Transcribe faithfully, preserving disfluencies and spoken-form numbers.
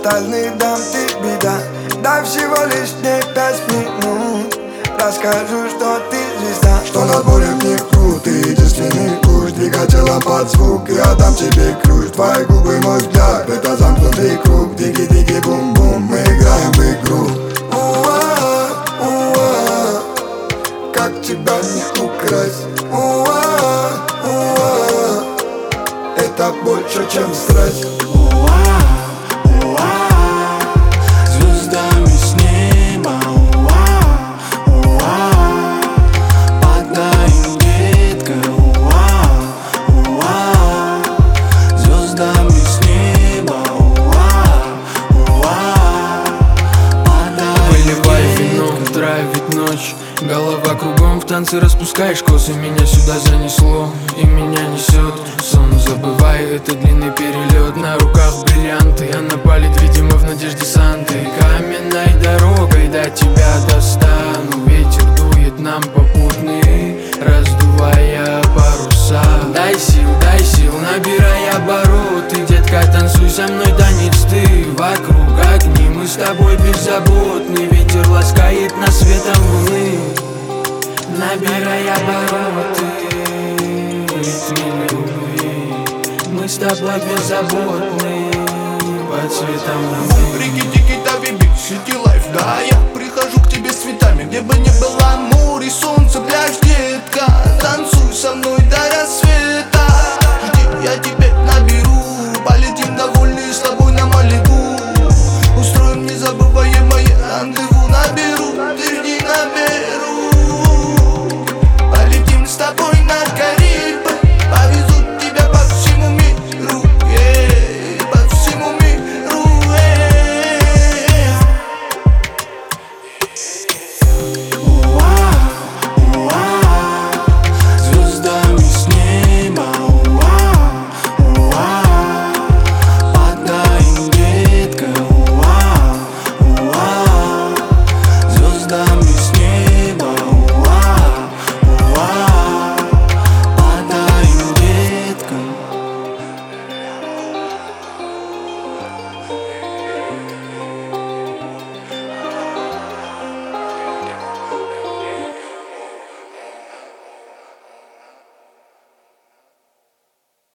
остальных дам ты беда. Дай всего лишь мне пять минут, расскажу, что ты звезда, что нас более в них крут. Ты единственный ключ, двигателя под звук. Я дам тебе ключ, твои губы, мой взгляд. Это замкнутый круг, диги-диги бум-бум. Мы играем в игру. Уа, уа, как тебя не украсть. Уа, уа, это больше, чем страсть. Ведь ночь, голова кругом, в танце распускаешь косы. Меня сюда занесло и меня несет. Сон забывай, это длинный перелет. На руках бриллианты, она палит, видимо, в надежде Санты. Каменной дорогой до тебя достану. Ветер дует нам попутный, раздувая паруса. Дай сил, дай сил, набирай обороты. Детка, танцуй со мной танец ты. Вокруг огни, мы с тобой беззаботны. Ветер ласкает нас светом луны, набирай обороты. Ритме любви, мы с тобой беззаботны. Под светом луны. Рики-тики-тави-бит, сити лайф, да. Я прихожу к тебе с цветами, где бы ни было море, солнце, пляж, детка. Танцуй со мной до рассвета. Жди, я тебя